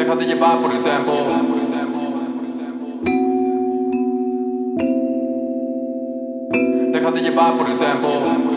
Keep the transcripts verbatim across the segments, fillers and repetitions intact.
Déjate llevar por el tempo. Déjate llevar por el tempo.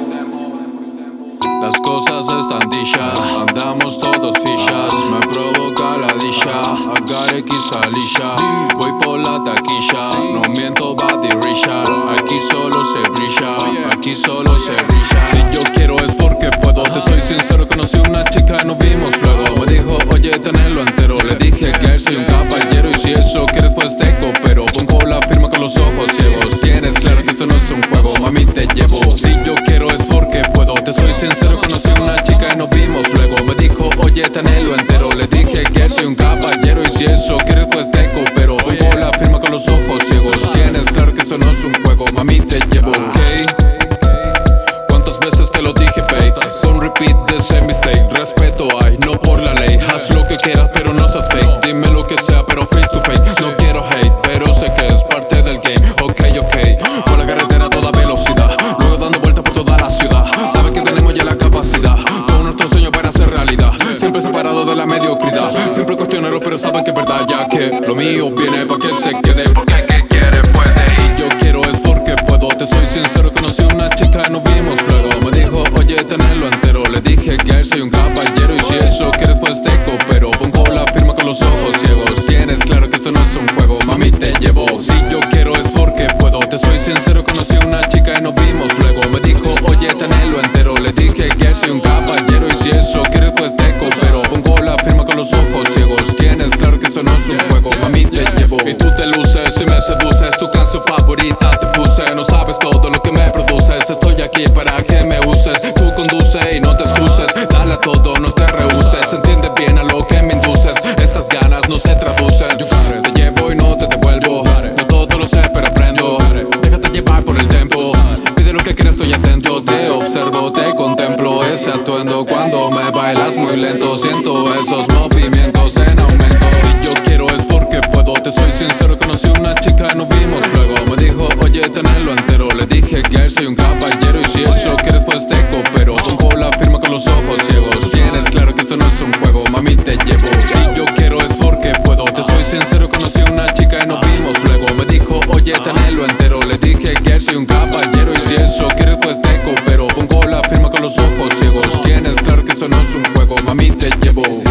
Las cosas están dichas, andamos todos fichas. Me provoca la dicha, agar X Alicia. Voy por la taquilla, no miento, Buddy Richard. Aquí solo se brilla, aquí solo se brilla. Si yo quiero es porque puedo, te soy sincero, conocí una chica y nos vimos luego. Me dijo, oye, tenerlo entero. Le dije que soy un caballero y si eso quieres pues te coopero. Pongo la firma con los ojos ciegos. Tienes claro que esto no es un juego, mami te llevo. Si yo quiero es porque puedo, te soy sincero, conocí una chica y nos vimos luego. Me dijo, oye, tenerlo entero. Le dije que soy un caballero y si eso quieres pues te coopero. Pongo la firma con los ojos ciegos. Tienes claro que esto no es un juego, mami te llevo, ok. ¿Cuántas veces te lo dije, babe? Don't repeat the same mistake. Respeto hay, no por la ley. Haz lo que quieras pero no seas fake. Dime lo que sea pero face to face. No quiero hate pero sé que es parte del game. Ok, ok, por la carretera a toda velocidad, luego dando vueltas por toda la ciudad. Sabes que tenemos ya la capacidad, todos nuestros sueños para hacer realidad. Siempre separado de la mediocridad, siempre cuestionero pero saben que es verdad. Ya que lo mío viene pa' que se quede, porque el que quiere puede. Y yo quiero es porque puedo, te soy sincero, conocí una chica y nos vimos luego. Me dijo, oye, tenerlo entero. Le dije que soy un caballero y si eso quieres pues te coopero. Pongo la firma con los ojos ciegos. Tienes claro que esto no es un juego, mami te llevo. Si yo quiero es porque puedo, te soy sincero, conocí una chica y nos vimos luego. Me dijo, oye, tenerlo entero. Le dije que soy un caballero y si eso quieres pues te coopero. Pongo la firma con los ojos ciegos. Tienes claro que esto no es un juego, mami te llevo. Y tú te luces y me seduces, tu canción favorita te puse. No sabes todo lo que me produces, estoy aquí para que me uses. Tú conduce y no te excuses, dale a todo, no te rehuses. Entiende bien a lo que me induces, estas ganas no se traducen. Yo te llevo y no te devuelvo, no todo lo sé pero aprendo. Déjate llevar por el tempo, pide lo que quieras, estoy atento. Te observo, te contemplo, ese atuendo. Cuando me bailas muy lento, siento esos movimientos en aumento. Si yo quiero es porque puedo, te soy sincero, conocí una chica y nos vimos luego. Me dijo, oye, tenerlo entero. Le dije que soy un caballero y si eso quieres pues te coopero. Pongo la firma con los ojos ciegos. Tienes claro que esto no es un juego, mami te llevo. Si yo quiero es porque puedo, te soy sincero, conocí una chica y nos vimos luego. Me dijo, oye, tenerlo entero. Le dije que soy un caballero y si eso quieres pues te coopero. Pongo la firma con los ojos ciegos. Tienes claro que esto no es un juego, mami te llevo.